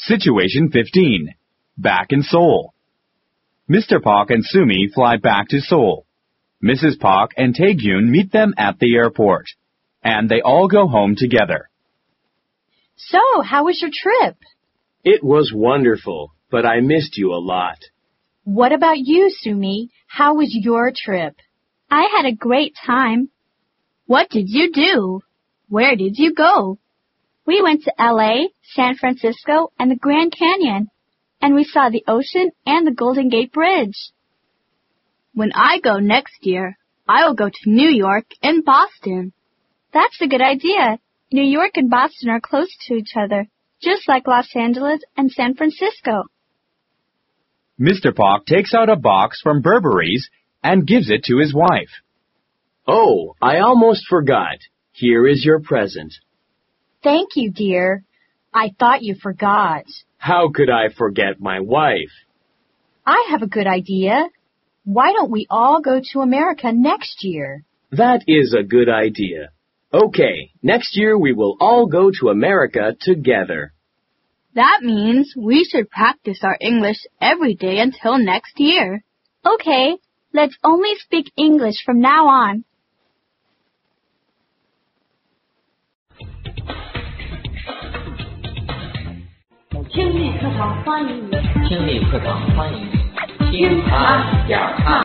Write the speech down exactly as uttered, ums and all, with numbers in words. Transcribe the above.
Situation fifteen. Back in Seoul. Mister Park and Sumi fly back to Seoul. Missus Park and Taegyun meet them at the airport, and they all go home together. So, how was your trip? It was wonderful, but I missed you a lot. What about you, Sumi? How was your trip? I had a great time. What did you do? Where did you go? We went to L A, San Francisco, and the Grand Canyon, and we saw the ocean and the Golden Gate Bridge. When I go next year, I will go to New York and Boston. That's a good idea. New York and Boston are close to each other, just like Los Angeles and San Francisco. Mister Park takes out a box from Burberry's and gives it to his wife. Oh, I almost forgot. Here is your present. Thank you, dear. I thought you forgot. How could I forget my wife? I have a good idea. Why don't we all go to America next year? That is a good idea. Okay, next year we will all go to America together. That means we should practice our English every day until next year. Okay, let's only speak English from now on. 听力课堂欢迎你，听力课堂欢迎你，听啊讲啊。